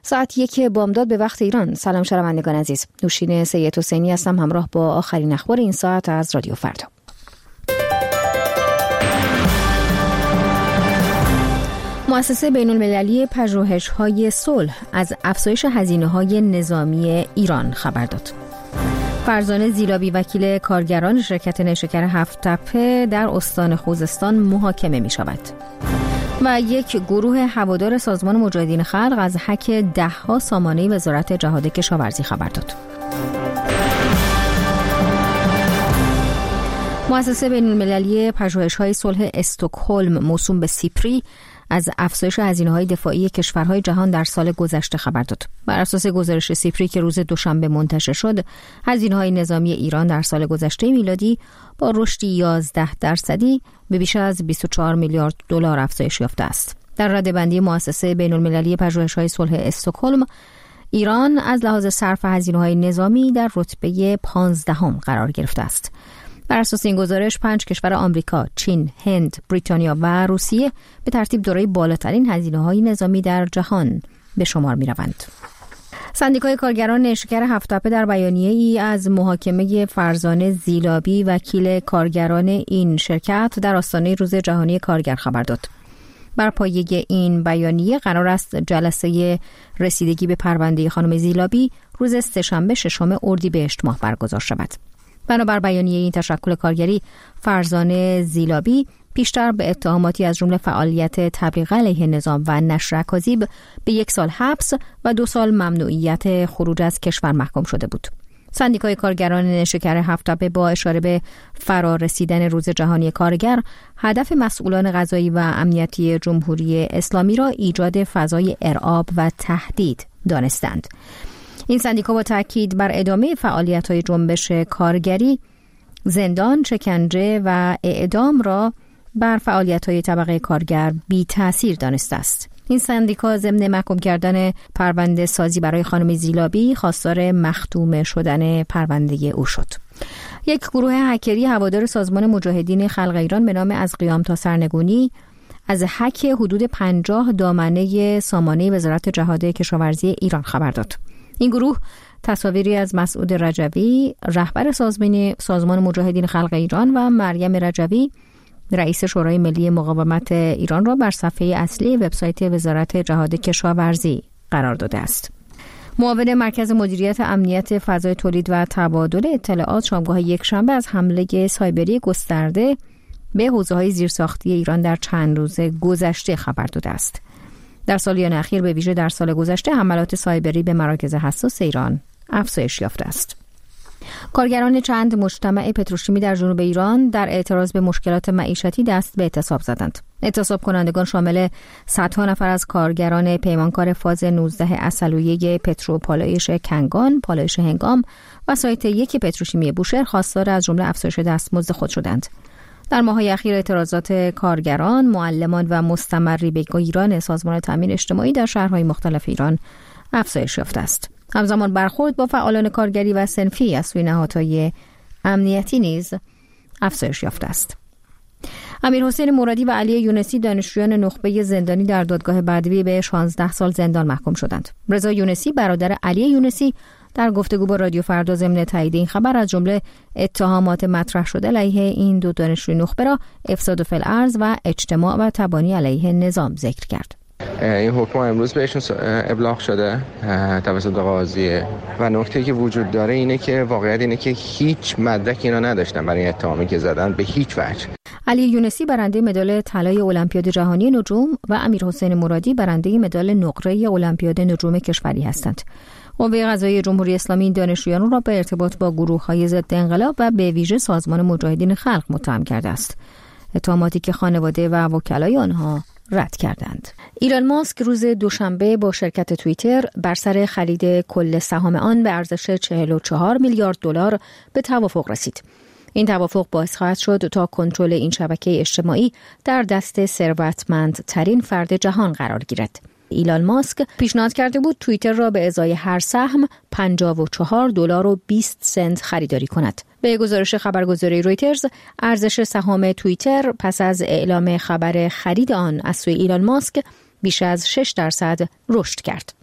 ساعت 1 بامداد به وقت ایران. سلام شنوندگان عزیز. نوشین سید حسینی هستم همراه با آخرین اخبار این ساعت از رادیو فردا. مؤسسه بین‌المللی پژوهش‌های صلح از افزایش هزینه‌های نظامی ایران خبر داد. فرزانه زیلابی وکیل کارگران شرکت نیشکر هفت‌تپه در استان خوزستان محاکمه می‌شود. و یک گروه هوادار سازمان مجاهدین خلق از هک ده‌ها سامانه وزارت جهاد کشاورزی خبر داد. مؤسسه بین‌المللی پژوهش‌های صلح استکهلم موسوم به سیپری از افزایش هزینه‌های دفاعی کشورهای جهان در سال گذشته خبر داد. بر اساس گزارش سیپری که روز دوشنبه منتشر شد، هزینه‌های نظامی ایران در سال گذشته میلادی با رشد 11% به بیش از 24 میلیارد دلار افزایش یافته است. در رده‌بندی مؤسسه بین‌المللی پژوهش‌های صلح استکهلم، ایران از لحاظ صرف هزینه‌های نظامی در رتبه 15ام قرار گرفته است. بر اساس این گزارش 5 کشور آمریکا، چین، هند، بریتانیا و روسیه به ترتیب دارای بالاترین هزینه‌های نظامی در جهان به شمار می‌روند. سندیکای کارگران نیشکر هفت‌تپه در بیانیه‌ای از محاکمه فرزانه زیلابی وکیل کارگران این شرکت در آستانه روز جهانی کارگر خبر داد. بر پایه این بیانیه قرار است جلسه رسیدگی به پرونده خانم زیلابی روز سه‌شنبه 6 اردیبهشت ماه برگزار شود. بنابر بیانیه این تشکل کارگری، فرزانه زیلابی پیشتر به اتهاماتی از جمله فعالیت تبلیغ علیه نظام و نشر اکاذیب به 1 سال حبس و 2 سال ممنوعیت خروج از کشور محکوم شده بود. سندیکای کارگران نیشکر هفت‌تپه با اشاره به فرارسیدن روز جهانی کارگر، هدف مسئولان قضایی و امنیتی جمهوری اسلامی را ایجاد فضای ارعاب و تهدید دانستند. این سندیکا با تاکید بر ادامه فعالیت‌های جنبش کارگری، زندان، شکنجه و اعدام را بر فعالیت‌های طبقه کارگر بی تأثیر دانسته است. این سندیکا ضمن محکوم کردن پرونده سازی برای خانم زیلابی خواستار مختوم شدن پرونده او شد. یک گروه هکری هوادار سازمان مجاهدین خلق ایران به نام از قیام تا سرنگونی از هک حدود 50 دامنه سامانه وزارت جهاد کشاورزی ایران خبر داد. این گروه تصاویری از مسعود رجوی، رهبر سازمان مجاهدین خلق ایران و مریم رجوی، رئیس شورای ملی مقاومت ایران را بر صفحه اصلی وبسایت وزارت جهاد کشاورزی قرار داده است. معاون مرکز مدیریت امنیت فضای تولید و تبادل اطلاعات شامگاه یکشنبه از حمله سایبری گسترده به حوزه‌های زیرساختی ایران در چند روز گذشته خبر داده است. در سالیان اخیر به ویژه در سال گذشته حملات سایبری به مراکز حساس ایران افزایش یافته است. کارگران چند مجتمع پتروشیمی در جنوب ایران در اعتراض به مشکلات معیشتی دست به اعتصاب زدند. اعتصاب کنندگان شامل صدها نفر از کارگران پیمانکار فاز 19 عسلویه پترو پالایش کنگان، پالایش هنگام و سایت 1 پتروشیمی بوشهر خواستار از جمله افزایش دستمزد خود شدند. در ماه‌های اخیر اعتراضات کارگران، معلمان و مستمری بگیران سازمان تامین اجتماعی در شهرهای مختلف ایران افزایش یافته است. همزمان برخورد با فعالان کارگری و صنفی از سوی نهادهای امنیتی نیز افزایش یافته است. امیرحسین مرادی و علی یونسی دانشجویان نخبه زندانی در دادگاه بدوی به 16 سال زندان محکوم شدند. رضا یونسی برادر علی یونسی در گفتگو با رادیو فردا ضمن تایید این خبر از جمله اتهامات مطرح شده علیه این دو دانشجوی نخبه را افساد فی الارض و اجتماع و تبانی علیه نظام ذکر کرد. این حکم امروز بهشون ابلاغ شده توسط قاضی و نکته که وجود داره اینه که واقعیت اینه که هیچ مدرکی اینا نداشتن برای اتهامی که زدن به هیچ وجه. علی یونسی برنده مدال طلای المپیاد جهانی نجوم و امیرحسین مرادی برنده مدال نقره المپیاد نجوم کشوری هستند. قوه قضاییه جمهوری اسلامی این دانشجویان را به ارتباط با گروه‌های ضد انقلاب و به ویژه سازمان مجاهدین خلق متهم کرده است. اتهاماتی که خانواده و وکلای آنها رد کردند. ایلان ماسک روز دوشنبه با شرکت توییتر بر سر خرید کل سهام آن به ارزش 44 میلیارد دلار به توافق رسید. این توافق باعث خواهد شد تا کنترل این شبکه اجتماعی در دست ثروتمندترین فرد جهان قرار گیرد. ایلان ماسک پیشنهاد کرده بود توییتر را به ازای هر سهم 54 دلار و 20 سنت خریداری کند. به گزارش خبرگزاری رویترز، ارزش سهام توییتر پس از اعلام خبر خرید آن از سوی ایلان ماسک بیش از 6% رشد کرد.